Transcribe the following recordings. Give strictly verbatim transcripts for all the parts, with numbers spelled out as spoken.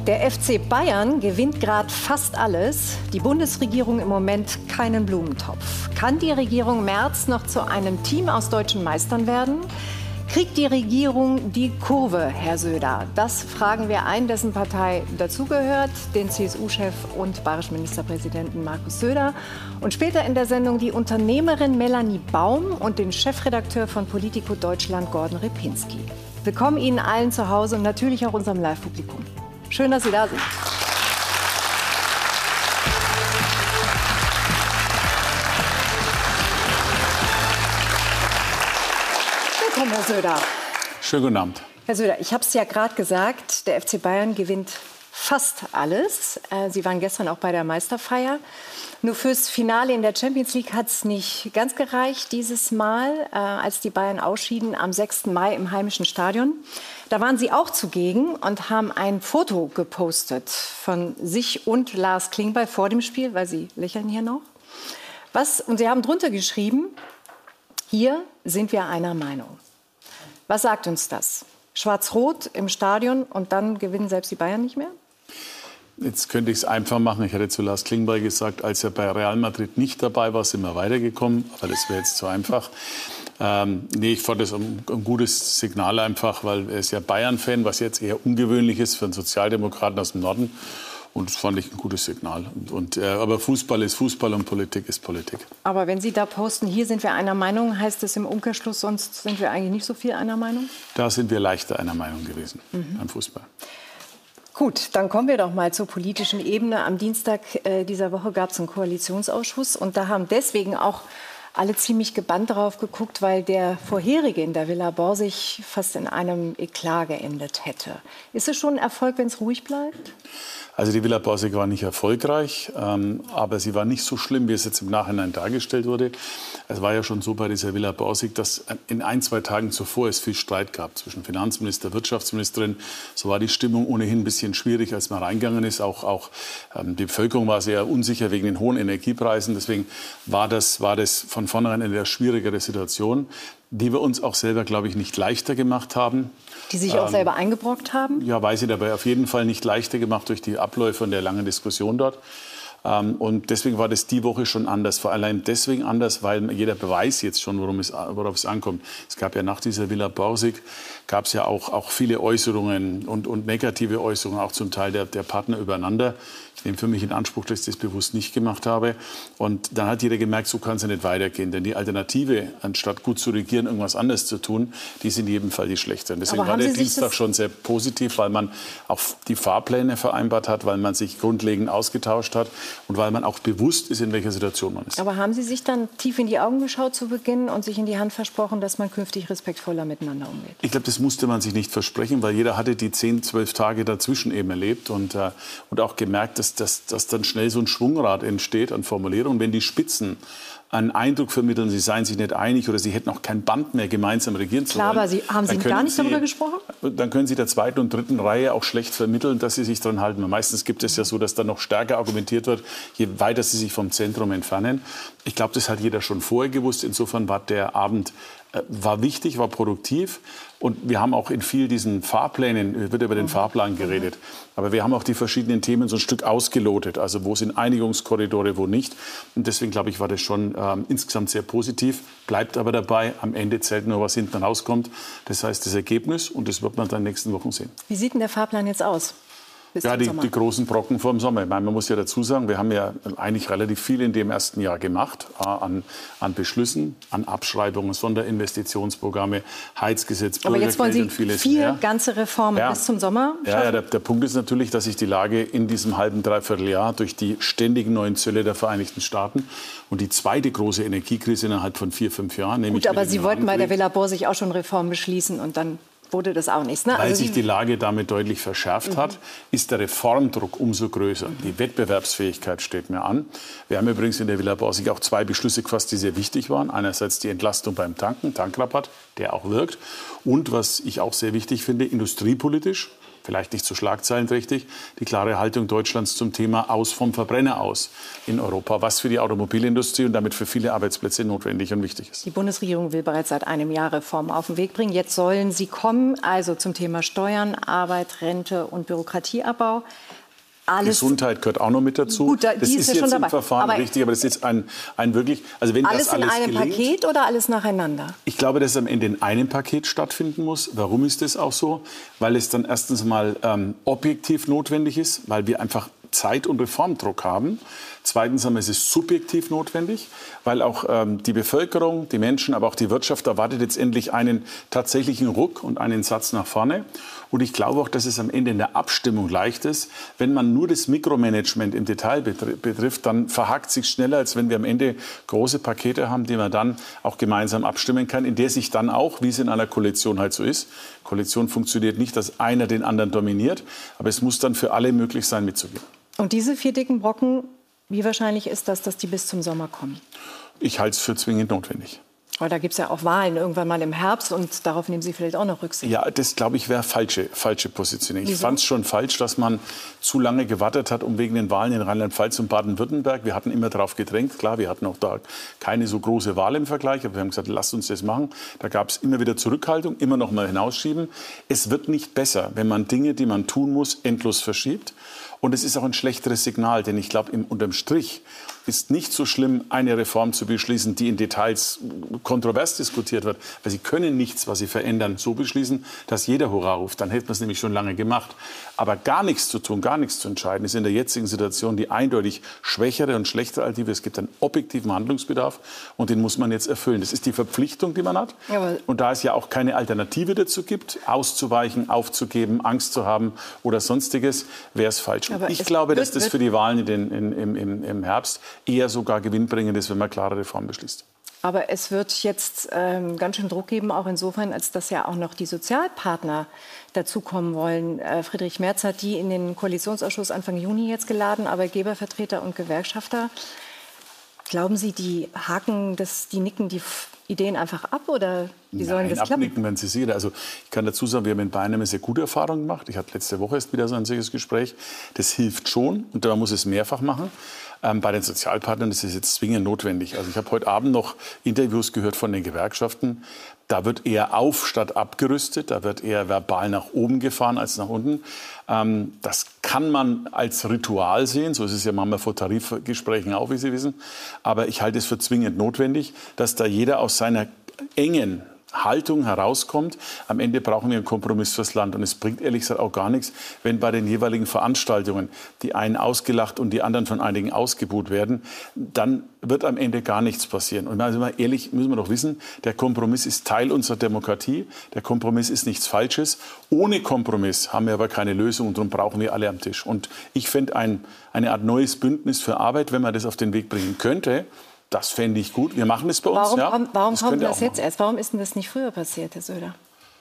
Der F C Bayern gewinnt gerade fast alles. Die Bundesregierung im Moment keinen Blumentopf. Kann die Regierung Merz noch zu einem Team aus deutschen Meistern werden? Kriegt die Regierung die Kurve, Herr Söder? Das fragen wir einen, dessen Partei dazugehört, den C S U-Chef und bayerischen Ministerpräsidenten Markus Söder. Und später in der Sendung die Unternehmerin Melanie Baum und den Chefredakteur von Politico Deutschland, Gordon Repinski. Willkommen Ihnen allen zu Hause und natürlich auch unserem Live-Publikum. Schön, dass Sie da sind. Willkommen, Herr Söder. Schönen guten Abend. Herr Söder, ich habe es ja gerade gesagt, der F C Bayern gewinnt fast alles. Sie waren gestern auch bei der Meisterfeier. Nur fürs Finale in der Champions League hat es nicht ganz gereicht dieses Mal, als die Bayern ausschieden am sechsten Mai im heimischen Stadion. Da waren Sie auch zugegen und haben ein Foto gepostet von sich und Lars Klingbeil vor dem Spiel, weil Sie lächeln hier noch. Was? Und Sie haben drunter geschrieben, hier sind wir einer Meinung. Was sagt uns das? Schwarz-Rot im Stadion und dann gewinnen selbst die Bayern nicht mehr? Jetzt könnte ich es einfach machen. Ich hatte zu Lars Klingbeil gesagt, als er bei Real Madrid nicht dabei war, sind wir weitergekommen. Aber das wäre jetzt zu einfach. Ähm, nee, ich fand das ein, ein gutes Signal einfach, weil er ist ja Bayern-Fan, was jetzt eher ungewöhnlich ist für einen Sozialdemokraten aus dem Norden. Und das fand ich ein gutes Signal. Und, und, äh, aber Fußball ist Fußball und Politik ist Politik. Aber wenn Sie da posten, hier sind wir einer Meinung, heißt das im Umkehrschluss, sonst sind wir eigentlich nicht so viel einer Meinung? Da sind wir leichter einer Meinung gewesen, mhm. beim Fußball. Gut, dann kommen wir doch mal zur politischen Ebene. Am Dienstag äh, dieser Woche gab es einen Koalitionsausschuss. Und da haben deswegen auch alle ziemlich gebannt darauf geguckt, weil der vorherige in der Villa Borsig fast in einem Eklat geendet hätte. Ist es schon ein Erfolg, wenn es ruhig bleibt? Also die Villa Borsig war nicht erfolgreich, ähm, aber sie war nicht so schlimm, wie es jetzt im Nachhinein dargestellt wurde. Es war ja schon so bei dieser Villa Borsig, dass in ein, zwei Tagen zuvor es viel Streit gab zwischen Finanzminister, Wirtschaftsministerin. So war die Stimmung ohnehin ein bisschen schwierig, als man reingegangen ist. Auch, auch ähm, die Bevölkerung war sehr unsicher wegen den hohen Energiepreisen. Deswegen war das, war das von vornherein eine sehr schwierigere Situation, die wir uns auch selber, glaube ich, nicht leichter gemacht haben. Die sich auch ähm, selber eingebrockt haben? Ja, weiß ich dabei auf jeden Fall nicht leichter gemacht durch die Abläufe und der langen Diskussion dort. Ähm, und deswegen war das die Woche schon anders. Vor allem deswegen anders, weil jeder weiß jetzt schon, worum es, worauf es ankommt. Es gab ja nach dieser Villa Borsig gab es ja auch, auch viele Äußerungen und, und negative Äußerungen, auch zum Teil der, der Partner übereinander. Ich nehme für mich in Anspruch, dass ich das bewusst nicht gemacht habe. Und dann hat jeder gemerkt, so kann es ja nicht weitergehen. Denn die Alternative, anstatt gut zu regieren, irgendwas anderes zu tun, die ist in jedem Fall die schlechte. Und deswegen war der Dienstag schon sehr positiv, weil man auch die Fahrpläne vereinbart hat, weil man sich grundlegend ausgetauscht hat und weil man auch bewusst ist, in welcher Situation man ist. Aber haben Sie sich dann tief in die Augen geschaut zu Beginn und sich in die Hand versprochen, dass man künftig respektvoller miteinander umgeht? Ich glaube, das musste man sich nicht versprechen, weil jeder hatte die zehn, zwölf Tage dazwischen eben erlebt und, äh, und auch gemerkt, dass, dass, dass dann schnell so ein Schwungrad entsteht an Formulierungen. Wenn die Spitzen einen Eindruck vermitteln, sie seien sich nicht einig oder sie hätten auch kein Band mehr, gemeinsam regieren zu wollen. Klar, aber Sie, haben Sie gar nicht darüber gesprochen? Dann können Sie der zweiten und dritten Reihe auch schlecht vermitteln, dass sie sich daran halten. Meistens gibt es ja so, dass dann noch stärker argumentiert wird, je weiter sie sich vom Zentrum entfernen. Ich glaube, das hat jeder schon vorher gewusst. Insofern war der Abend äh, war wichtig, war produktiv. Und wir haben auch in vielen diesen Fahrplänen, wird über den Fahrplan geredet, aber wir haben auch die verschiedenen Themen so ein Stück ausgelotet, also wo sind Einigungskorridore, wo nicht. Und deswegen, glaube ich, war das schon ähm, insgesamt sehr positiv, bleibt aber dabei, am Ende zählt nur, was hinten rauskommt. Das heißt, das Ergebnis, und das wird man dann in den nächsten Wochen sehen. Wie sieht denn der Fahrplan jetzt aus? Ja, die, die großen Brocken vor dem Sommer. Ich meine, man muss ja dazu sagen, wir haben ja eigentlich relativ viel in dem ersten Jahr gemacht an, an Beschlüssen, an Abschreibungen, Sonderinvestitionsprogramme, Heizgesetz, Bürgergeld. Aber jetzt wollen Sie und vieles vier mehr. ganze Reformen ja. bis zum Sommer schaffen? Ja, ja der, der Punkt ist natürlich, dass sich die Lage in diesem halben, dreiviertel Jahr durch die ständigen neuen Zölle der Vereinigten Staaten und die zweite große Energiekrise innerhalb von vier, fünf Jahren. Gut, aber Sie wollten bei der Villa Borsig auch schon Reformen beschließen und dann wurde das auch nichts. Ne? Weil also sich die Lage damit deutlich verschärft mhm. hat, ist der Reformdruck umso größer. Mhm. Die Wettbewerbsfähigkeit steht mir an. Wir haben übrigens in der Villa Borsig auch zwei Beschlüsse gefasst, die sehr wichtig waren. Einerseits die Entlastung beim Tanken, Tankrabatt, der auch wirkt. Und was ich auch sehr wichtig finde, industriepolitisch vielleicht nicht so schlagzeilenträchtig, die klare Haltung Deutschlands zum Thema aus vom Verbrenner aus in Europa, was für die Automobilindustrie und damit für viele Arbeitsplätze notwendig und wichtig ist. Die Bundesregierung will bereits seit einem Jahr Reformen auf den Weg bringen. Jetzt sollen sie kommen, also zum Thema Steuern, Arbeit, Rente und Bürokratieabbau. Alles Gesundheit gehört auch noch mit dazu. Gut, da, das ist, ist jetzt im Verfahren aber richtig, aber das ist jetzt ein, ein wirklich... Also wenn alles das alles in einem gelingt, Paket oder alles nacheinander? Ich glaube, dass es am Ende in einem Paket stattfinden muss. Warum ist das auch so? Weil es dann erstens mal ähm, objektiv notwendig ist, weil wir einfach Zeit- und Reformdruck haben. Zweitens einmal ist es subjektiv notwendig, weil auch ähm, die Bevölkerung, die Menschen, aber auch die Wirtschaft erwartet jetzt endlich einen tatsächlichen Ruck und einen Satz nach vorne. Und ich glaube auch, dass es am Ende in der Abstimmung leicht ist. Wenn man nur das Mikromanagement im Detail betrifft, dann verhakt sich schneller, als wenn wir am Ende große Pakete haben, die man dann auch gemeinsam abstimmen kann, in der sich dann auch, wie es in einer Koalition halt so ist, Koalition funktioniert nicht, dass einer den anderen dominiert, aber es muss dann für alle möglich sein, mitzugehen. Und diese vier dicken Brocken, wie wahrscheinlich ist das, dass die bis zum Sommer kommen? Ich halte es für zwingend notwendig. Aber da gibt es ja auch Wahlen irgendwann mal im Herbst und darauf nehmen Sie vielleicht auch noch Rücksicht. Ja, das glaube ich wäre falsche, falsche Positionierung. Ich fand es schon falsch, dass man zu lange gewartet hat, um wegen den Wahlen in Rheinland-Pfalz und Baden-Württemberg. Wir hatten immer darauf gedrängt. Klar, wir hatten auch da keine so große Wahl im Vergleich. Aber wir haben gesagt, lasst uns das machen. Da gab es immer wieder Zurückhaltung, immer noch mal hinausschieben. Es wird nicht besser, wenn man Dinge, die man tun muss, endlos verschiebt. Und es ist auch ein schlechteres Signal, denn ich glaube, unterm Strich ist nicht so schlimm, eine Reform zu beschließen, die in Details kontrovers diskutiert wird. Weil Sie können nichts, was Sie verändern, so beschließen, dass jeder Hurra ruft. Dann hätte man es nämlich schon lange gemacht. Aber gar nichts zu tun, gar nichts zu entscheiden, ist in der jetzigen Situation die eindeutig schwächere und schlechtere Alternative. Es gibt einen objektiven Handlungsbedarf und den muss man jetzt erfüllen. Das ist die Verpflichtung, die man hat. Jawohl. Und da es ja auch keine Alternative dazu gibt, auszuweichen, aufzugeben, Angst zu haben oder Sonstiges, wäre es falsch. Aber ich es glaube, wird, dass das für die Wahlen in den, in, im, im, im Herbst eher sogar gewinnbringend ist, wenn man klare Reformen beschließt. Aber es wird jetzt ähm, ganz schön Druck geben, auch insofern, als dass ja auch noch die Sozialpartner dazukommen wollen. Äh, Friedrich Merz hat die in den Koalitionsausschuss Anfang Juni jetzt geladen, Arbeitgebervertreter und Gewerkschafter. Glauben Sie, die haken, das, die nicken die Ideen einfach ab oder wie sollen Nein, das klappen? abnicken, wenn Sie sicher. Also ich kann dazu sagen, wir haben in Bayern eine sehr gute Erfahrung gemacht. Ich hatte letzte Woche erst wieder so ein solches Gespräch. Das hilft schon und man muss es mehrfach machen. Ähm, bei den Sozialpartnern ist es jetzt zwingend notwendig. Also ich habe heute Abend noch Interviews gehört von den Gewerkschaften. Da wird eher auf statt abgerüstet. Da wird eher verbal nach oben gefahren als nach unten. Ähm, das kann man als Ritual sehen. So ist es ja manchmal vor Tarifgesprächen auch, wie Sie wissen. Aber ich halte es für zwingend notwendig, dass da jeder aus seiner engen Haltung herauskommt. Am Ende brauchen wir einen Kompromiss fürs Land. Und es bringt ehrlich gesagt auch gar nichts, wenn bei den jeweiligen Veranstaltungen die einen ausgelacht und die anderen von einigen ausgebuht werden. Dann wird am Ende gar nichts passieren. Und also mal ehrlich, müssen wir doch wissen, der Kompromiss ist Teil unserer Demokratie. Der Kompromiss ist nichts Falsches. Ohne Kompromiss haben wir aber keine Lösung und darum brauchen wir alle am Tisch. Und ich fände ein, eine Art neues Bündnis für Arbeit, wenn man das auf den Weg bringen könnte. Das fände ich gut. Wir machen das bei uns. Warum, ja. kommt, warum das kommt das jetzt machen. erst? Warum ist denn das nicht früher passiert, Herr Söder?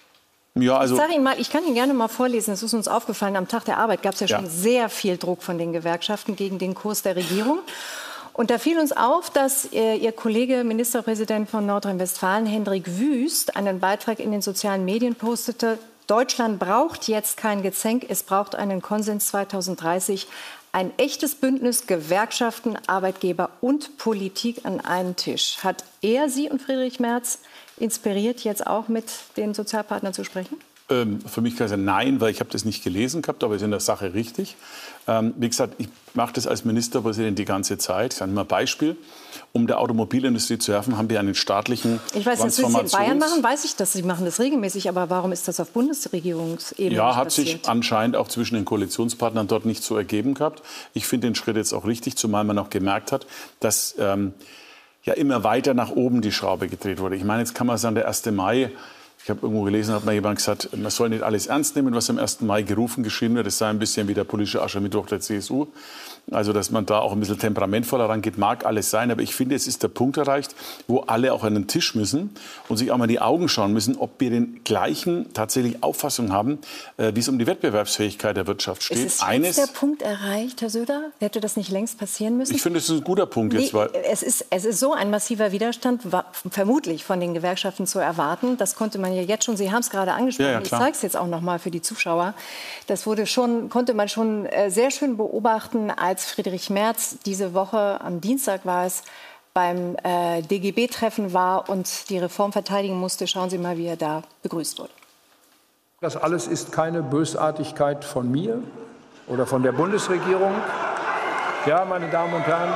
Ja, also ich sage Ihnen mal, ich kann Ihnen gerne mal vorlesen. Es ist uns aufgefallen, am Tag der Arbeit gab es ja schon ja. sehr viel Druck von den Gewerkschaften gegen den Kurs der Regierung. Und da fiel uns auf, dass äh, Ihr Kollege, Ministerpräsident von Nordrhein-Westfalen, Hendrik Wüst, einen Beitrag in den sozialen Medien postete. Deutschland braucht jetzt kein Gezänk, es braucht einen Konsens zweitausenddreißig. Ein echtes Bündnis Gewerkschaften, Arbeitgeber und Politik an einen Tisch. Hat er Sie und Friedrich Merz inspiriert, jetzt auch mit den Sozialpartnern zu sprechen? Ähm, für mich kann ich sagen, nein, weil ich habe das nicht gelesen gehabt, aber es ist in der Sache richtig. Ähm, wie gesagt, ich mache das als Ministerpräsident die ganze Zeit. Ich sage mal ein Beispiel. Um der Automobilindustrie zu helfen, haben wir einen staatlichen Ich weiß, das, was Sie in Bayern machen, weiß ich, dass Sie machen das regelmäßig. Aber warum ist das auf Bundesregierungsebene Ja, nicht hat passiert? sich anscheinend auch zwischen den Koalitionspartnern dort nicht so ergeben gehabt. Ich finde den Schritt jetzt auch richtig, zumal man auch gemerkt hat, dass ähm, ja immer weiter nach oben die Schraube gedreht wurde. Ich meine, jetzt kann man sagen, der erste Mai, ich habe irgendwo gelesen, hat mal jemand gesagt, man soll nicht alles ernst nehmen, was am ersten Mai gerufen, geschrieben wird. Das sei ein bisschen wie der politische Aschermittwoch der C S U. Also, dass man da auch ein bisschen temperamentvoller rangeht, mag alles sein. Aber ich finde, es ist der Punkt erreicht, wo alle auch an den Tisch müssen und sich auch mal in die Augen schauen müssen, ob wir den gleichen tatsächlich Auffassung haben, äh, wie es um die Wettbewerbsfähigkeit der Wirtschaft steht. Ist es Eines, jetzt der Punkt erreicht, Herr Söder? Hätte das nicht längst passieren müssen? Ich finde, es ist ein guter Punkt jetzt. Nee, Weil es, ist, es ist so ein massiver Widerstand, war vermutlich von den Gewerkschaften zu erwarten. Das konnte man ja jetzt schon, Sie haben es gerade angesprochen, ja, ja, ich zeige es jetzt auch noch mal für die Zuschauer. Das wurde schon, konnte man schon äh, sehr schön beobachten, als Friedrich Merz diese Woche, am Dienstag war es, beim äh, D G B-Treffen war und die Reform verteidigen musste. Schauen Sie mal, wie er da begrüßt wurde. Das alles ist keine Bösartigkeit von mir oder von der Bundesregierung. Ja, meine Damen und Herren,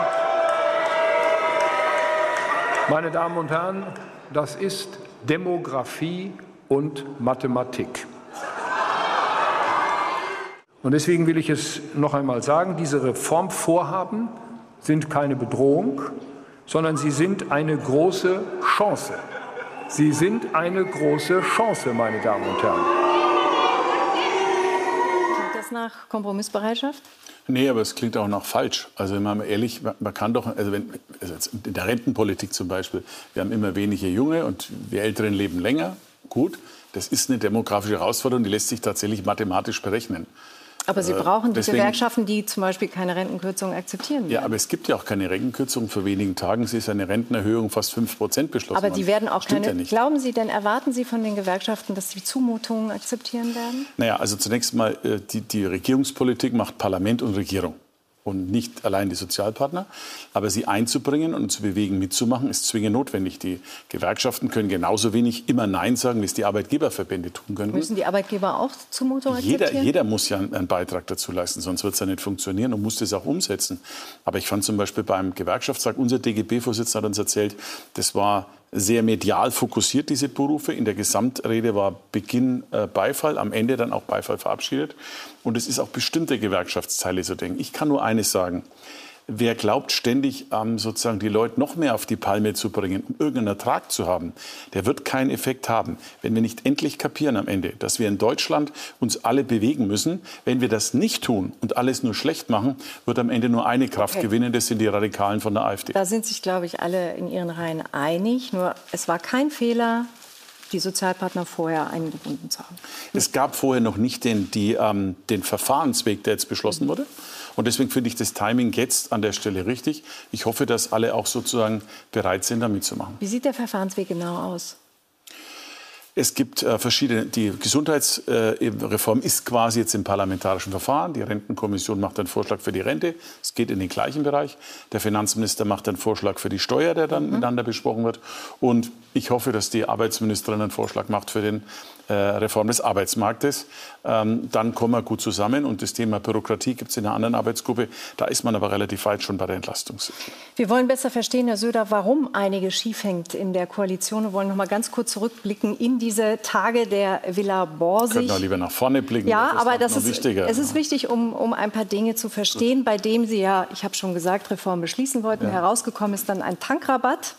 meine Damen und Herren, das ist Demografie und Mathematik. Und deswegen will ich es noch einmal sagen, diese Reformvorhaben sind keine Bedrohung, sondern sie sind eine große Chance. Sie sind eine große Chance, meine Damen und Herren. Klingt das nach Kompromissbereitschaft? Nee, aber es klingt auch noch falsch. Also wenn man mal ehrlich, man kann doch, also, wenn, also in der Rentenpolitik zum Beispiel, wir haben immer weniger Junge und wir Älteren leben länger. Gut, das ist eine demografische Herausforderung, die lässt sich tatsächlich mathematisch berechnen. Aber Sie brauchen die Deswegen, Gewerkschaften, die zum Beispiel keine Rentenkürzung akzeptieren werden. Ja, aber es gibt ja auch keine Rentenkürzung. Vor wenigen Tagen ist eine Rentenerhöhung fast fünf Prozent beschlossen. Aber die werden auch Stimmt keine. Ja nicht. Glauben Sie denn, erwarten Sie von den Gewerkschaften, dass sie Zumutungen akzeptieren werden? Naja, also zunächst mal, die, die Regierungspolitik macht Parlament und Regierung. Und nicht allein die Sozialpartner. Aber sie einzubringen und zu bewegen, mitzumachen, ist zwingend notwendig. Die Gewerkschaften können genauso wenig immer Nein sagen, wie es die Arbeitgeberverbände tun können. Müssen die Arbeitgeber auch Zumutungen Jeder, akzeptieren? jeder muss ja einen Beitrag dazu leisten, sonst wird es ja nicht funktionieren und muss das auch umsetzen. Aber ich fand zum Beispiel beim Gewerkschaftstag, unser D G B-Vorsitzender hat uns erzählt, das war sehr medial fokussiert, diese Berufe. In der Gesamtrede war Beginn äh, Beifall, am Ende dann auch Beifall verabschiedet. Und es ist auch bestimmte Gewerkschaftsteile so denken. Ich kann nur eines sagen. Wer glaubt, ständig ähm, sozusagen die Leute noch mehr auf die Palme zu bringen, um irgendeinen Ertrag zu haben, der wird keinen Effekt haben. Wenn wir nicht endlich kapieren am Ende, dass wir in Deutschland uns alle bewegen müssen, wenn wir das nicht tun und alles nur schlecht machen, wird am Ende nur eine Kraft okay. gewinnen, das sind die Radikalen von der AfD. Da sind sich, glaube ich, alle in ihren Reihen einig. Nur es war kein Fehler, die Sozialpartner vorher eingebunden zu haben. Es gab vorher noch nicht den, die, ähm, den Verfahrensweg, der jetzt beschlossen wurde. Und deswegen finde ich das Timing jetzt an der Stelle richtig. Ich hoffe, dass alle auch sozusagen bereit sind, da mitzumachen. Wie sieht der Verfahrensweg genau aus? Es gibt äh, verschiedene, die Gesundheitsreform äh, ist quasi jetzt im parlamentarischen Verfahren. Die Rentenkommission macht einen Vorschlag für die Rente. Es geht in den gleichen Bereich. Der Finanzminister macht einen Vorschlag für die Steuer, der dann mhm. miteinander besprochen wird. Und ich hoffe, dass die Arbeitsministerin einen Vorschlag macht für den äh, Reform des Arbeitsmarktes. Ähm, dann kommen wir gut zusammen. Und das Thema Bürokratie gibt es in einer anderen Arbeitsgruppe. Da ist man aber relativ weit schon bei der Entlastunghilfe. Wir wollen besser verstehen, Herr Söder, warum einiges schief hängt in der Koalition. Wir wollen noch mal ganz kurz zurückblicken in diese Tage der Villa Borsig. Wir können auch lieber nach vorne blicken. Ja, das aber das ist ist, wichtiger. es ist wichtig, um, um ein paar Dinge zu verstehen, bei dem Sie ja, ich habe schon gesagt, Reformen beschließen wollten. Ja. Herausgekommen ist dann ein Tankrabatt,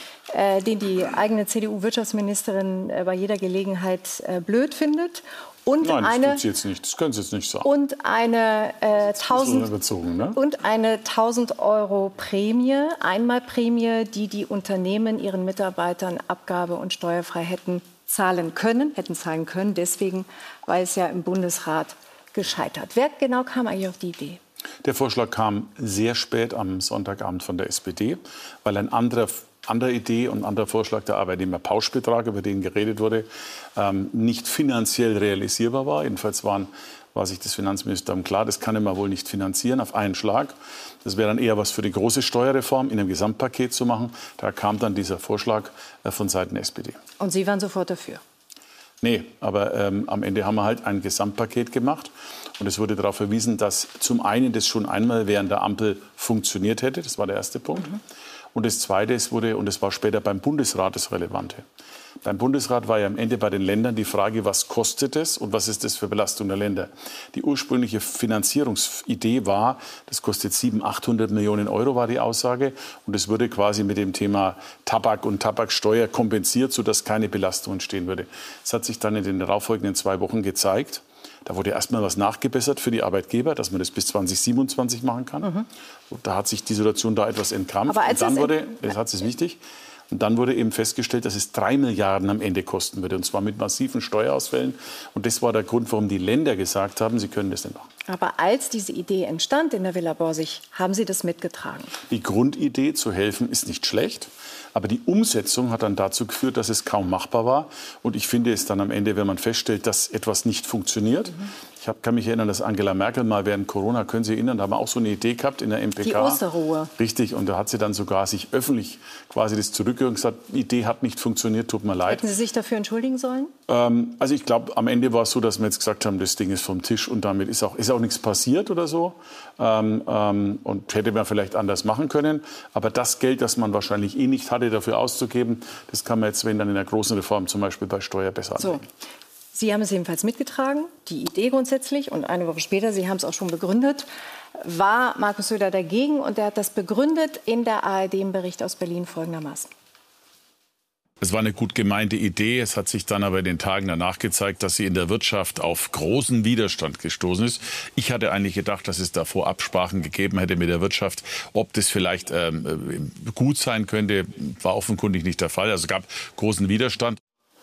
äh, den die eigene C D U-Wirtschaftsministerin äh, bei jeder Gelegenheit äh, blöd findet. Und Nein, das eine, tut sie jetzt nicht. Das können Sie jetzt nicht sagen. Und eine äh, tausend überzogen, ne? und eine tausend Euro Prämie, Einmalprämie, die die Unternehmen ihren Mitarbeitern abgabe- und steuerfrei hätten zahlen können, hätten zahlen können. Deswegen war es ja im Bundesrat gescheitert. Wer genau kam eigentlich auf die Idee? Der Vorschlag kam sehr spät am Sonntagabend von der S P D, weil ein anderer andere Idee und anderer Vorschlag, der Arbeitnehmerpauschbetrag, über den geredet wurde, ähm, nicht finanziell realisierbar war. Jedenfalls waren, war sich das Finanzministerium klar, das kann man wohl nicht finanzieren auf einen Schlag. Das wäre dann eher was für die große Steuerreform in einem Gesamtpaket zu machen. Da kam dann dieser Vorschlag äh, von Seiten der S P D. Und Sie waren sofort dafür? Nee, aber ähm, am Ende haben wir halt ein Gesamtpaket gemacht. Und es wurde darauf verwiesen, dass zum einen das schon einmal während der Ampel funktioniert hätte. Das war der erste Punkt. Mhm. Und das Zweite, es wurde, und es war später beim Bundesrat das Relevante. Beim Bundesrat war ja am Ende bei den Ländern die Frage, was kostet es und was ist das für Belastung der Länder. Die ursprüngliche Finanzierungsidee war, das kostet siebenhundert, achthundert Millionen Euro, war die Aussage. Und es wurde quasi mit dem Thema Tabak und Tabaksteuer kompensiert, sodass keine Belastung entstehen würde. Das hat sich dann in den darauffolgenden zwei Wochen gezeigt. Da wurde erstmal was nachgebessert für die Arbeitgeber, dass man das bis zwanzig siebenundzwanzig machen kann. Mhm. Da hat sich die Situation da etwas entkrampft. Aber als und dann wurde, das hat es wichtig, Und dann wurde eben festgestellt, dass es drei Milliarden am Ende kosten würde, und zwar mit massiven Steuerausfällen. Und das war der Grund, warum die Länder gesagt haben, sie können das nicht machen. Aber als diese Idee entstand in der Villa Borsig, haben Sie das mitgetragen? Die Grundidee zu helfen ist nicht schlecht, aber die Umsetzung hat dann dazu geführt, dass es kaum machbar war. Und ich finde es dann am Ende, wenn man feststellt, dass etwas nicht funktioniert. Mhm. Ich hab, kann mich erinnern, dass Angela Merkel mal während Corona, können Sie erinnern, da haben wir auch so eine Idee gehabt in der M P K. Die Osterruhe. Richtig, und da hat sie dann sogar sich öffentlich quasi das zurückgezogen und gesagt, die Idee hat nicht funktioniert, tut mir leid. Hätten Sie sich dafür entschuldigen sollen? Ähm, also ich glaube, am Ende war es so, dass wir jetzt gesagt haben, das Ding ist vom Tisch und damit ist auch, ist auch nichts passiert oder so. Ähm, ähm, und hätte man vielleicht anders machen können. Aber das Geld, das man wahrscheinlich eh nicht hatte, dafür auszugeben, das kann man jetzt, wenn dann in der großen Reform zum Beispiel bei Steuer besser anlegen. So. Sie haben es jedenfalls mitgetragen, die Idee grundsätzlich. Und eine Woche später, Sie haben es auch schon begründet, war Markus Söder dagegen. Und er hat das begründet in der A R D im Bericht aus Berlin folgendermaßen. Es war eine gut gemeinte Idee. Es hat sich dann aber in den Tagen danach gezeigt, dass sie in der Wirtschaft auf großen Widerstand gestoßen ist. Ich hatte eigentlich gedacht, dass es davor Absprachen gegeben hätte mit der Wirtschaft. Ob das vielleicht ähm, gut sein könnte, war offenkundig nicht der Fall. Also es gab großen Widerstand.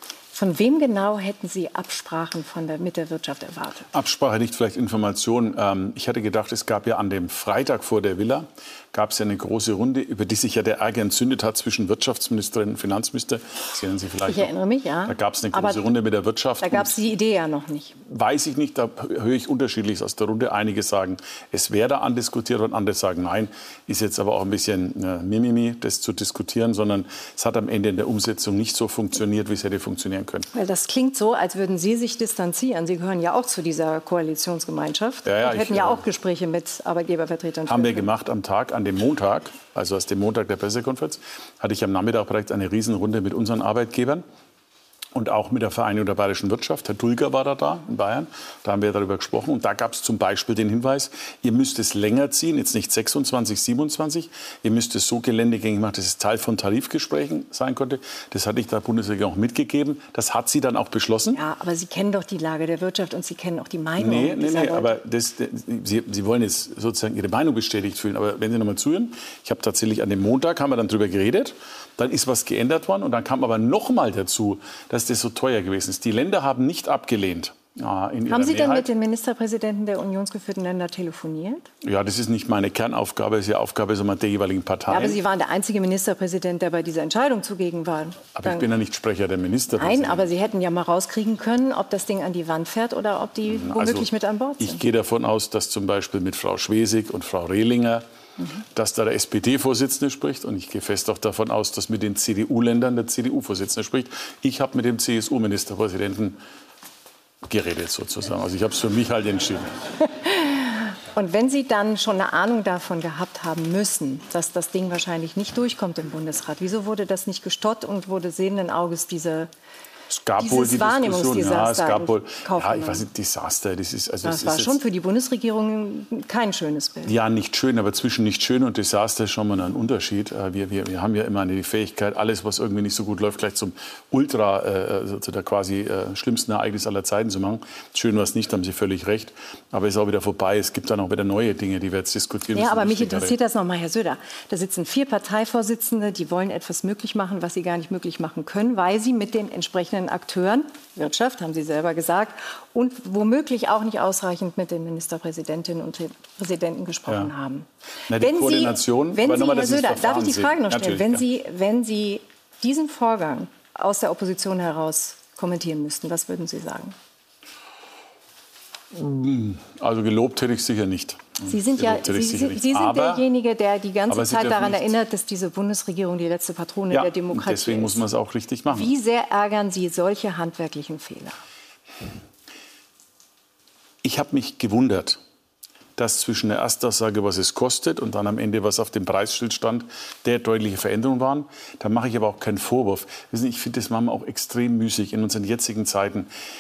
Von wem genau hätten Sie Absprachen von der, mit der Wirtschaft erwartet? Absprache nicht, vielleicht Information. Ähm, ich hatte gedacht, es gab ja an dem Freitag vor der Villa, gab es ja eine große Runde, über die sich ja der Ärger entzündet hat zwischen Wirtschaftsministerin und Finanzminister. Das erinnern Sie vielleicht Ich erinnere noch. mich, ja. Da gab es eine große Aber Runde mit der Wirtschaft. Da gab es die Idee ja noch nicht. Weiß ich nicht, da höre ich Unterschiedliches aus der Runde. Einige sagen, es wäre da andiskutiert und andere sagen, nein. Ist jetzt aber auch ein bisschen äh, Mimimi, das zu diskutieren, sondern es hat am Ende in der Umsetzung nicht so funktioniert, wie es hätte funktionieren können. Weil das klingt so, als würden Sie sich distanzieren. Sie gehören ja auch zu dieser Koalitionsgemeinschaft ja, ja, und hätten ich, ja auch Gespräche mit Arbeitgebervertretern. Haben wir gemacht am Tag, an dem Montag, also aus dem Montag der Pressekonferenz, hatte ich am Nachmittag bereits eine Riesenrunde mit unseren Arbeitgebern. Und auch mit der Vereinigung der bayerischen Wirtschaft. Herr Dulger war da, da in Bayern. Da haben wir darüber gesprochen. Und da gab es zum Beispiel den Hinweis, ihr müsst es länger ziehen, jetzt nicht sechsundzwanzig, siebenundzwanzig. Ihr müsst es so geländegängig machen, dass es Teil von Tarifgesprächen sein konnte. Das hatte ich der Bundesregierung auch mitgegeben. Das hat sie dann auch beschlossen. Ja, aber Sie kennen doch die Lage der Wirtschaft und Sie kennen auch die Meinung. Nee, nee, nee, aber das, Sie, Sie wollen jetzt sozusagen Ihre Meinung bestätigt fühlen. Aber wenn Sie noch mal zuhören, ich habe tatsächlich an dem Montag, haben wir dann darüber geredet. Dann ist was geändert worden und dann kam aber noch mal dazu, dass das so teuer gewesen ist. Die Länder haben nicht abgelehnt. Ja, in haben Sie Mehrheit. denn mit den Ministerpräsidenten der unionsgeführten Länder telefoniert? Ja, das ist nicht meine Kernaufgabe, das ist die Aufgabe der jeweiligen Parteien. Ja, aber Sie waren der einzige Ministerpräsident, der bei dieser Entscheidung zugegen war. Aber dann ich bin ja nicht Sprecher der Ministerpräsidenten. Nein, aber Sie hätten ja mal rauskriegen können, ob das Ding an die Wand fährt oder ob die womöglich also, mit an Bord sind. Ich gehe davon aus, dass zum Beispiel mit Frau Schwesig und Frau Rehlinger, mhm. dass da der S P D-Vorsitzende spricht. Und ich gehe fest auch davon aus, dass mit den C D U-Ländern der C D U-Vorsitzende spricht. Ich habe mit dem C S U-Ministerpräsidenten geredet sozusagen. Also ich habe es für mich halt entschieden. Und wenn Sie dann schon eine Ahnung davon gehabt haben müssen, dass das Ding wahrscheinlich nicht durchkommt im Bundesrat, wieso wurde das nicht gestoppt und wurde sehenden Auges diese Es gab Dieses wohl die Diskussion, ja, es gab wohl, ja, ich weiß nicht, Desaster, das ist, also das es war ist schon jetzt, für die Bundesregierung kein schönes Bild. Ja, nicht schön, aber zwischen nicht schön und Desaster ist schon mal ein Unterschied. Wir, wir, wir haben ja immer die Fähigkeit, alles, was irgendwie nicht so gut läuft, gleich zum Ultra, also zu der quasi äh, schlimmsten Ereignis aller Zeiten zu machen. Schön war es nicht, haben Sie völlig recht. Aber es ist auch wieder vorbei. Es gibt dann auch wieder neue Dinge, die wir jetzt diskutieren müssen. Ja, aber mich interessiert das noch mal, Herr Söder. Da sitzen vier Parteivorsitzende, die wollen etwas möglich machen, was sie gar nicht möglich machen können, weil sie mit den entsprechenden Akteuren, Wirtschaft, haben Sie selber gesagt, und womöglich auch nicht ausreichend mit den Ministerpräsidentinnen und Präsidenten gesprochen ja. haben. Na, die wenn Koordination, Sie, wenn aber Sie, nochmal, Herr Söder, darf ich die Frage noch stellen? wenn, ja. Sie, wenn Sie diesen Vorgang aus der Opposition heraus kommentieren müssten, was würden Sie sagen? Also gelobt hätte ich sicher nicht. Sie sind ja Sie, Sie, Sie sind aber, derjenige, der die ganze Zeit daran nicht. erinnert, dass diese Bundesregierung die letzte Patrone ja, der Demokratie ist. Deswegen muss man es auch richtig machen. Wie sehr ärgern Sie solche handwerklichen Fehler? Ich habe mich gewundert, dass zwischen der Erstaussage, was es kostet, und dann am Ende, was auf dem Preisschild stand, der deutliche Veränderungen waren. Da mache ich aber auch keinen Vorwurf. Ich finde das manchmal auch extrem müßig in unseren jetzigen Zeiten.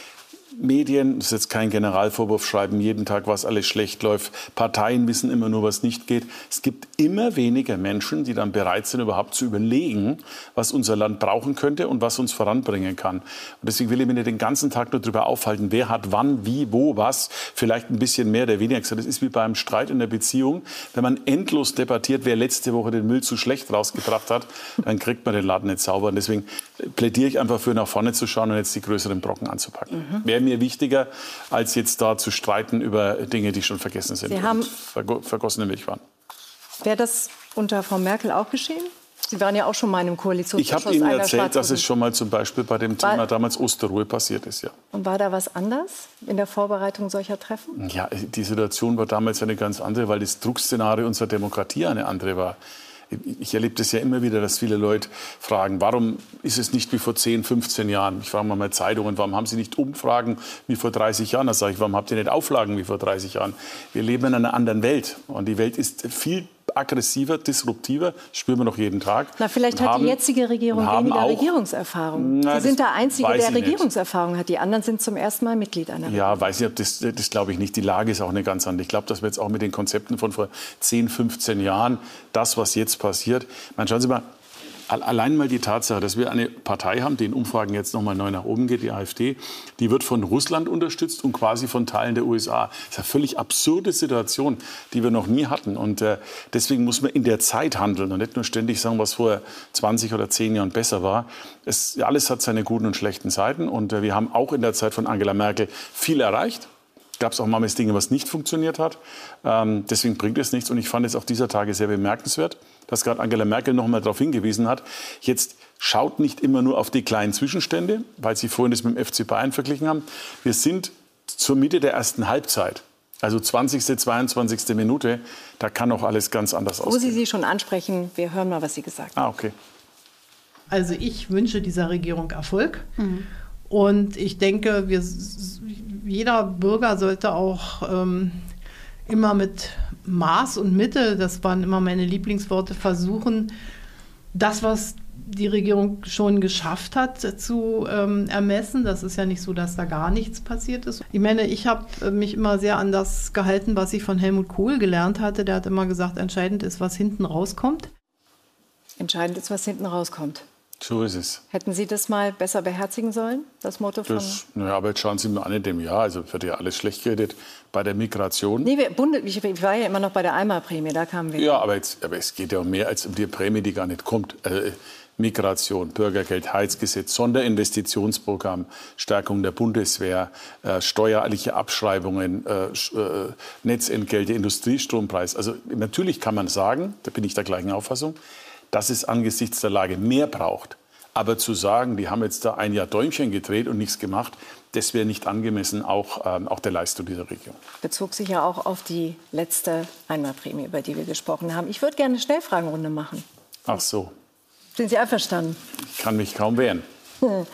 Medien, das ist jetzt kein Generalvorwurf, schreiben jeden Tag, was alles schlecht läuft. Parteien wissen immer nur, was nicht geht. Es gibt immer weniger Menschen, die dann bereit sind, überhaupt zu überlegen, was unser Land brauchen könnte und was uns voranbringen kann. Und deswegen will ich mich nicht den ganzen Tag nur darüber aufhalten, wer hat wann, wie, wo, was. Vielleicht ein bisschen mehr oder weniger. Das ist wie beim Streit in der Beziehung. Wenn man endlos debattiert, wer letzte Woche den Müll zu schlecht rausgebracht hat, dann kriegt man den Laden nicht sauber. Und deswegen plädiere ich einfach für, nach vorne zu schauen und jetzt die größeren Brocken anzupacken. Mhm. Wäre mir wichtiger, als jetzt da zu streiten über Dinge, die schon vergessen sind. Sie haben vergo- vergossene Milch waren. Wäre das unter Frau Merkel auch geschehen? Sie waren ja auch schon mal in einem Koalitionsausschuss. Ich habe Ihnen erzählt, dass es schon mal zum Beispiel bei dem Thema war, damals Osterruhe passiert ist. Ja. Und war da was anders in der Vorbereitung solcher Treffen? Ja, die Situation war damals eine ganz andere, weil das Druckszenario unserer Demokratie eine andere war. Ich erlebe das ja immer wieder, dass viele Leute fragen, warum ist es nicht wie vor zehn, fünfzehn Jahren? Ich frage mal Zeitungen, warum haben sie nicht Umfragen wie vor dreißig Jahren? Da sage ich, warum habt ihr nicht Auflagen wie vor dreißig Jahren? Wir leben in einer anderen Welt und die Welt ist viel aggressiver, disruptiver, spüren wir noch jeden Tag. Na, vielleicht hat haben, die jetzige Regierung weniger auch, Regierungserfahrung. Na, Sie sind der Einzige, der nicht. Regierungserfahrung hat. Die anderen sind zum ersten Mal Mitglied einer Regierung. Ja, weiß ich, das, das glaube ich nicht. Die Lage ist auch eine ganz andere. Ich glaube, dass wir jetzt auch mit den Konzepten von vor zehn, fünfzehn Jahren, das, was jetzt passiert, man, schauen Sie mal, allein mal die Tatsache, dass wir eine Partei haben, die in Umfragen jetzt noch mal neu nach oben geht, die AfD, die wird von Russland unterstützt und quasi von Teilen der U S A. Das ist eine völlig absurde Situation, die wir noch nie hatten. Und äh, deswegen muss man in der Zeit handeln und nicht nur ständig sagen, was vor zwanzig oder zehn Jahren besser war. Es, alles hat seine guten und schlechten Seiten. Und äh, wir haben auch in der Zeit von Angela Merkel viel erreicht. Gab es auch mal Dinge, was nicht funktioniert hat. Ähm, deswegen bringt es nichts. Und ich fand es auf dieser Tage sehr bemerkenswert, dass gerade Angela Merkel noch mal darauf hingewiesen hat, jetzt schaut nicht immer nur auf die kleinen Zwischenstände, weil Sie vorhin das mit dem F C Bayern verglichen haben. Wir sind zur Mitte der ersten Halbzeit, also zwanzigste, zweiundzwanzigste Minute, da kann auch alles ganz anders aussehen. Wo Sie sie schon ansprechen, wir hören mal, was Sie gesagt haben. Ah, okay. Also ich wünsche dieser Regierung Erfolg. Mhm. Und ich denke, wir, jeder Bürger sollte auch ähm, immer mit Maß und Mitte, das waren immer meine Lieblingsworte, versuchen, das, was die Regierung schon geschafft hat, zu ähm, ermessen. Das ist ja nicht so, dass da gar nichts passiert ist. Ich meine, ich habe mich immer sehr an das gehalten, was ich von Helmut Kohl gelernt hatte. Der hat immer gesagt, entscheidend ist, was hinten rauskommt. Entscheidend ist, was hinten rauskommt. So ist es. Hätten Sie das mal besser beherzigen sollen, das Motto von... Das, naja, aber jetzt schauen Sie mal an in dem Jahr, also wird ja alles schlecht geredet bei der Migration. Nee, wir, Bunde, ich war ja immer noch bei der Einmalprämie, da kamen wir... Ja, aber, jetzt, aber es geht ja um mehr als um die Prämie, die gar nicht kommt. Äh, Migration, Bürgergeld, Heizgesetz, Sonderinvestitionsprogramm, Stärkung der Bundeswehr, äh, steuerliche Abschreibungen, äh, äh, Netzentgelte, Industriestrompreis. Also natürlich kann man sagen, da bin ich der gleichen Auffassung, dass es angesichts der Lage mehr braucht. Aber zu sagen, die haben jetzt da ein Jahr Däumchen gedreht und nichts gemacht, das wäre nicht angemessen, auch, ähm, auch der Leistung dieser Regierung. Bezog sich ja auch auf die letzte Einmalprämie, über die wir gesprochen haben. Ich würde gerne eine Schnellfragenrunde machen. Ach so. Sind Sie einverstanden? Ich kann mich kaum wehren. Hm.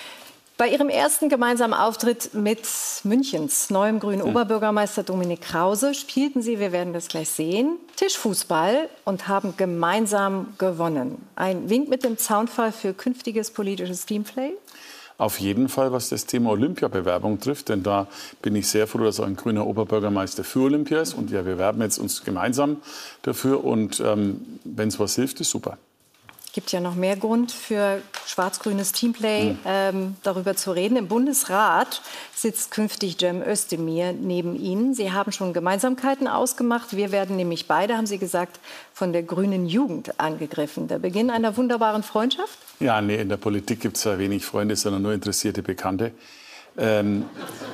Bei Ihrem ersten gemeinsamen Auftritt mit Münchens neuem grünen hm. Oberbürgermeister Dominik Krause spielten Sie, wir werden das gleich sehen, Tischfußball und haben gemeinsam gewonnen. Ein Wink mit dem Zaunfall für künftiges politisches Teamplay? Auf jeden Fall, was das Thema Olympiabewerbung trifft. Denn da bin ich sehr froh, dass ein grüner Oberbürgermeister für Olympia ist. Und ja, wir werben jetzt uns gemeinsam dafür. Und ähm, wenn es was hilft, ist super. Gibt ja noch mehr Grund für schwarz-grünes Teamplay, mhm. ähm, darüber zu reden. Im Bundesrat sitzt künftig Cem Özdemir neben Ihnen. Sie haben schon Gemeinsamkeiten ausgemacht. Wir werden nämlich beide, haben Sie gesagt, von der grünen Jugend angegriffen. Der Beginn einer wunderbaren Freundschaft? Ja, nee, in der Politik gibt es ja wenig Freunde, sondern nur interessierte Bekannte. Ähm,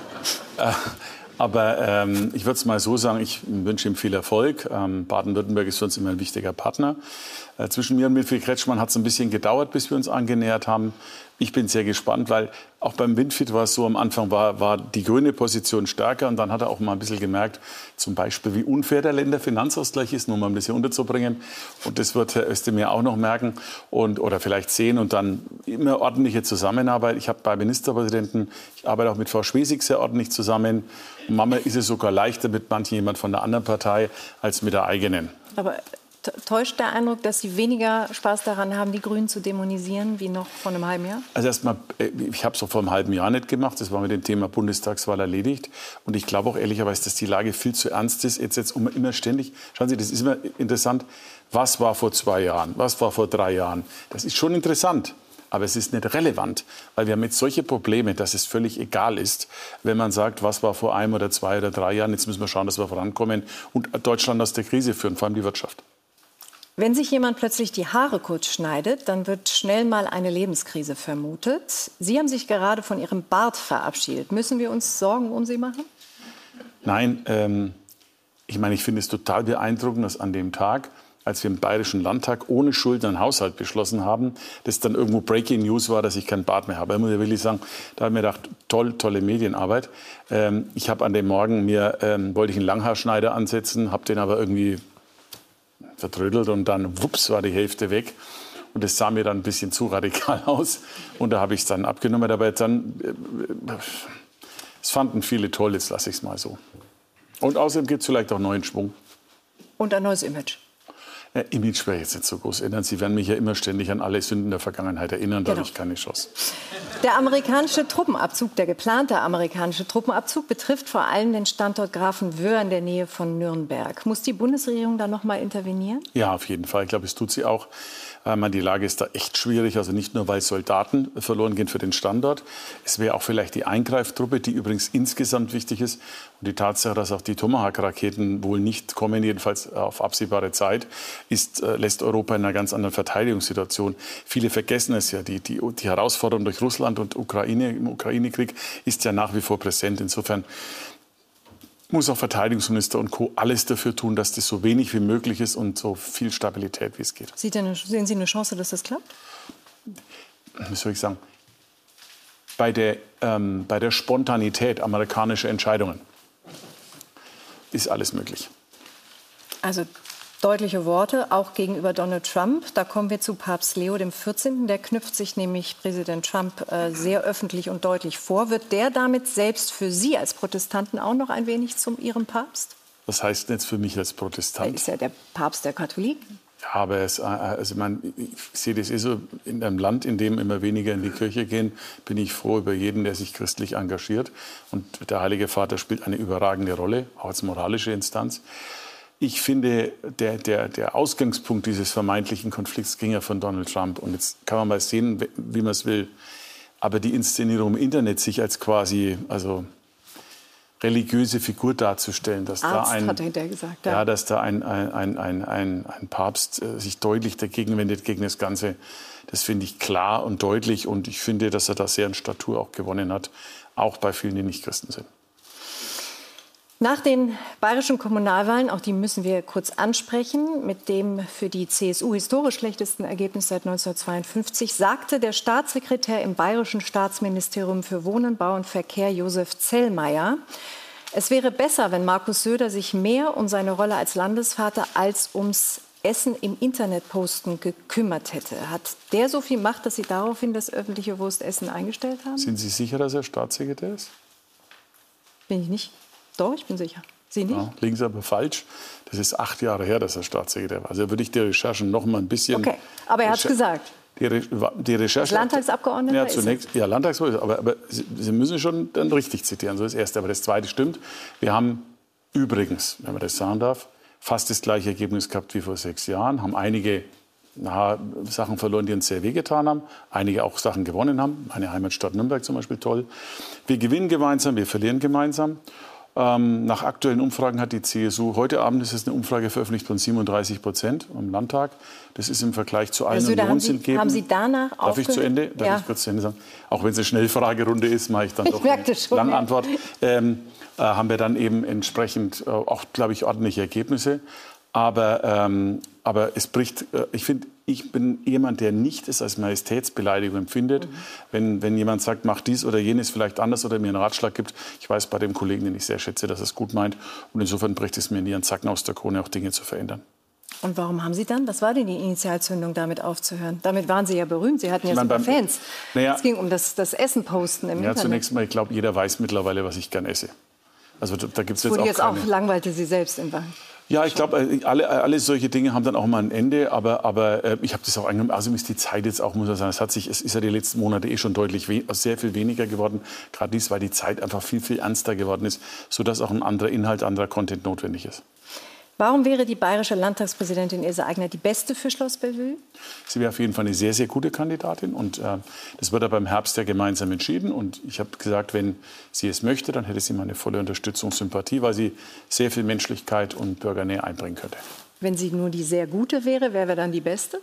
äh, Aber ähm, ich würde es mal so sagen, ich wünsche ihm viel Erfolg. Ähm, Baden-Württemberg ist für uns immer ein wichtiger Partner. Äh, zwischen mir und Wilfried Kretschmann hat es ein bisschen gedauert, bis wir uns angenähert haben. Ich bin sehr gespannt, weil auch beim Winfried war es so, am Anfang war, war die grüne Position stärker. Und dann hat er auch mal ein bisschen gemerkt, zum Beispiel, wie unfair der Länderfinanzausgleich ist, nur mal ein bisschen unterzubringen. Und das wird Herr Özdemir auch noch merken und, oder vielleicht sehen. Und dann immer ordentliche Zusammenarbeit. Ich habe bei Ministerpräsidenten, ich arbeite auch mit Frau Schwesig sehr ordentlich zusammen. Und manchmal ist es sogar leichter mit manchen jemand von der anderen Partei als mit der eigenen. Aber täuscht der Eindruck, dass Sie weniger Spaß daran haben, die Grünen zu dämonisieren, wie noch vor einem halben Jahr? Also erstmal, ich habe es vor einem halben Jahr nicht gemacht. Das war mit dem Thema Bundestagswahl erledigt. Und ich glaube auch ehrlicherweise, dass die Lage viel zu ernst ist. Jetzt, jetzt immer ständig, schauen Sie, das ist immer interessant. Was war vor zwei Jahren? Was war vor drei Jahren? Das ist schon interessant. Aber es ist nicht relevant, weil wir haben jetzt solche Probleme, dass es völlig egal ist, wenn man sagt, was war vor einem oder zwei oder drei Jahren. Jetzt müssen wir schauen, dass wir vorankommen und Deutschland aus der Krise führen, vor allem die Wirtschaft. Wenn sich jemand plötzlich die Haare kurz schneidet, dann wird schnell mal eine Lebenskrise vermutet. Sie haben sich gerade von Ihrem Bart verabschiedet. Müssen wir uns Sorgen um Sie machen? Nein, ähm, ich meine, ich finde es total beeindruckend, dass an dem Tag, als wir im Bayerischen Landtag ohne Schuld einen Haushalt beschlossen haben, das dann irgendwo Breaking News war, dass ich keinen Bart mehr habe. Ich muss ja wirklich sagen, da habe ich mir gedacht, toll, tolle Medienarbeit. Ähm, ich habe an dem Morgen mir, ähm, wollte ich einen Langhaarschneider ansetzen, habe den aber irgendwie vertrödelt und dann, wups, war die Hälfte weg. Und das sah mir dann ein bisschen zu radikal aus. Und da habe ich es dann abgenommen. Aber dann, äh, es fanden viele toll, jetzt lasse ich es mal so. Und außerdem gibt es vielleicht auch neuen Schwung. Und ein neues Image. Ja, Image wäre jetzt nicht so groß ändern. Sie werden mich ja immer ständig an alle Sünden der Vergangenheit erinnern. Da genau. habe ich keine Chance. Der amerikanische Truppenabzug, der geplante amerikanische Truppenabzug betrifft vor allem den Standort Grafenwöhr in der Nähe von Nürnberg. Muss die Bundesregierung da noch mal intervenieren? Ja, auf jeden Fall. Ich glaube, es tut sie auch. Die Lage ist da echt schwierig, also nicht nur, weil Soldaten verloren gehen für den Standort. Es wäre auch vielleicht die Eingreiftruppe, die übrigens insgesamt wichtig ist. Und die Tatsache, dass auch die Tomahawk-Raketen wohl nicht kommen, jedenfalls auf absehbare Zeit, ist, äh, lässt Europa in einer ganz anderen Verteidigungssituation. Viele vergessen es ja. Die, die, die Herausforderung durch Russland und Ukraine im Ukraine-Krieg ist ja nach wie vor präsent. Insofern muss auch Verteidigungsminister und Co. alles dafür tun, dass das so wenig wie möglich ist und so viel Stabilität, wie es geht. Sieht eine, sehen Sie eine Chance, dass das klappt? Wie soll ich sagen? Bei der, ähm, bei der Spontanität amerikanischer Entscheidungen ist alles möglich. Also deutliche Worte, auch gegenüber Donald Trump. Da kommen wir zu Papst Leo dem vierzehnten. Der knüpft sich nämlich Präsident Trump äh, sehr öffentlich und deutlich vor. Wird der damit selbst für Sie als Protestanten auch noch ein wenig zu Ihrem Papst? Was heißt denn jetzt für mich als Protestant? Er ist ja der Papst der Katholiken. Ja, aber es, also man, ich sehe das eh so, in einem Land, in dem immer weniger in die Kirche gehen, bin ich froh über jeden, der sich christlich engagiert. Und der Heilige Vater spielt eine überragende Rolle, auch als moralische Instanz. Ich finde, der, der, der Ausgangspunkt dieses vermeintlichen Konflikts ging ja von Donald Trump. Und jetzt kann man mal sehen, wie man es will. Aber die Inszenierung im Internet, sich als quasi also religiöse Figur darzustellen, dass Arzt, da ein, hat er gesagt, ja. Ja, dass da ein, ein, ein, ein, ein, ein Papst äh, sich deutlich dagegen wendet, gegen das Ganze, das finde ich klar und deutlich. Und ich finde, dass er da sehr an Statur auch gewonnen hat, auch bei vielen, die nicht Christen sind. Nach den bayerischen Kommunalwahlen, auch die müssen wir kurz ansprechen, mit dem für die C S U historisch schlechtesten Ergebnis seit neunzehnhundertzweiundfünfzig, sagte der Staatssekretär im Bayerischen Staatsministerium für Wohnen, Bau und Verkehr, Josef Zellmeier, es wäre besser, wenn Markus Söder sich mehr um seine Rolle als Landesvater als ums Essen im Internetposten gekümmert hätte. Hat der so viel Macht, dass Sie daraufhin das öffentliche Wurstessen eingestellt haben? Sind Sie sicher, dass er Staatssekretär ist? Bin ich nicht. Doch, ich bin sicher. Sie nicht? Ja, liegen Sie aber falsch. Das ist acht Jahre her, dass er Staatssekretär war. Also würde ich die Recherchen noch mal ein bisschen... Okay, aber er hat es gesagt. Die, Re die Recherche... Landtagsabgeordneter? Ja, zunächst, ja, Landtagsabgeordneter. Aber, aber Sie, Sie müssen schon dann richtig zitieren. So ist das Erste. Aber das Zweite stimmt. Wir haben übrigens, wenn man das sagen darf, fast das gleiche Ergebnis gehabt wie vor sechs Jahren. Haben einige na, Sachen verloren, die uns sehr wehgetan haben. Einige auch Sachen gewonnen haben. Meine Heimatstadt Nürnberg zum Beispiel, toll. Wir gewinnen gemeinsam, wir verlieren gemeinsam. Ähm, nach aktuellen Umfragen hat die C S U, heute Abend ist es eine Umfrage veröffentlicht von siebenunddreißig Prozent im Landtag. Das ist im Vergleich zu allen Unions haben Sie, haben Sie danach Darf ich zu Ende? Darf ja. ich kurz zu Ende sagen? Auch wenn es eine Schnellfragerunde ist, mache ich dann ich doch eine schon, lange ja. Antwort. Ähm, äh, haben wir dann eben entsprechend äh, auch, glaube ich, ordentliche Ergebnisse. Aber, ähm, aber es bricht, äh, ich finde, ich bin jemand, der nicht es als Majestätsbeleidigung empfindet, mhm. wenn, wenn jemand sagt, mach dies oder jenes vielleicht anders oder mir einen Ratschlag gibt. Ich weiß bei dem Kollegen, den ich sehr schätze, dass er es gut meint. Und insofern bricht es mir nie einen Zacken aus der Krone, auch Dinge zu verändern. Und warum haben Sie dann, was war denn die Initialzündung, damit aufzuhören? Damit waren Sie ja berühmt, Sie hatten ja super Fans. Naja, es ging um das, das Essen-Posten im ja, Internet. Zunächst mal, ich glaube, jeder weiß mittlerweile, was ich gern esse. Also da, da gibt's jetzt Wurde auch jetzt keine... auch langweilte Sie selbst in Wahrheit. Ja, ich glaube, alle, alle solche Dinge haben dann auch mal ein Ende. Aber, aber äh, ich habe das auch angenommen. Also ist die Zeit jetzt auch, muss man sagen, es hat sich, es ist ja die letzten Monate eh schon deutlich we sehr viel weniger geworden. Gerade dies, weil die Zeit einfach viel, viel ernster geworden ist, sodass auch ein anderer Inhalt, anderer Content notwendig ist. Warum wäre die bayerische Landtagspräsidentin Ilse Aigner die beste für Schloss Bellevue? Sie wäre auf jeden Fall eine sehr, sehr gute Kandidatin. Und äh, das wird ja beim Herbst ja gemeinsam entschieden. Und ich habe gesagt, wenn sie es möchte, dann hätte sie meine volle Unterstützung, Sympathie, weil sie sehr viel Menschlichkeit und Bürgernähe einbringen könnte. Wenn sie nur die sehr gute wäre, wer wäre dann die beste?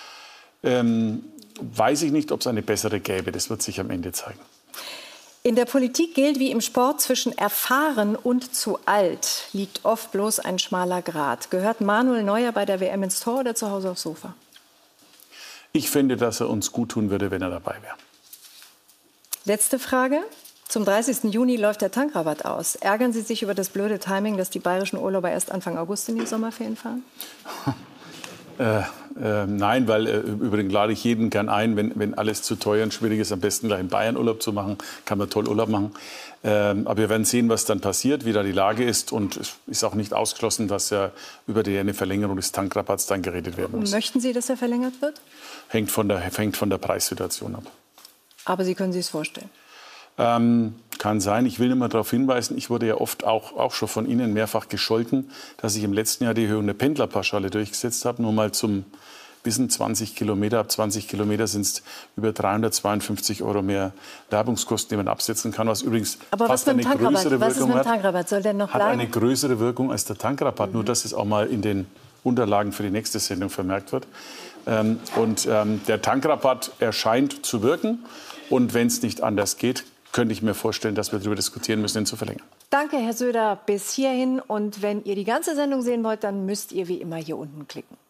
Ähm, weiß ich nicht, ob es eine bessere gäbe. Das wird sich am Ende zeigen. In der Politik gilt wie im Sport, zwischen erfahren und zu alt liegt oft bloß ein schmaler Grat. Gehört Manuel Neuer bei der W M ins Tor oder zu Hause aufs Sofa? Ich finde, dass er uns gut tun würde, wenn er dabei wäre. Letzte Frage. Zum dreißigsten Juni läuft der Tankrabatt aus. Ärgern Sie sich über das blöde Timing, dass die bayerischen Urlauber erst Anfang August in die Sommerferien fahren? Äh, äh, nein, weil äh, übrigens lade ich jeden gern ein, wenn, wenn alles zu teuer und schwierig ist, am besten gleich in Bayern Urlaub zu machen, kann man toll Urlaub machen. Ähm, aber wir werden sehen, was dann passiert, wie da die Lage ist. Und es ist auch nicht ausgeschlossen, dass ja über die, eine Verlängerung des Tankrabatts dann geredet werden muss. Möchten Sie, dass er verlängert wird? Hängt von der, hängt von der Preissituation ab. Aber Sie können sich es vorstellen? Ähm, kann sein. Ich will nur mal darauf hinweisen, ich wurde ja oft auch, auch schon von Ihnen mehrfach gescholten, dass ich im letzten Jahr die Erhöhung der Pendlerpauschale durchgesetzt habe. Nur mal zum Wissen, zwanzig Kilometer, ab zwanzig Kilometer sind es über dreihundertzweiundfünfzig Euro mehr Werbungskosten, die man absetzen kann, was übrigens Aber fast was mit eine dem größere was ist Wirkung mit dem hat. Tankrabatt? Soll der noch Hat bleiben? eine größere Wirkung als der Tankrabatt, mhm. nur dass es auch mal in den Unterlagen für die nächste Sendung vermerkt wird. Ähm, und ähm, der Tankrabatt erscheint zu wirken. Und wenn es nicht anders geht, könnte ich mir vorstellen, dass wir darüber diskutieren müssen, ihn zu verlängern. Danke, Herr Söder, bis hierhin. Und wenn ihr die ganze Sendung sehen wollt, dann müsst ihr wie immer hier unten klicken.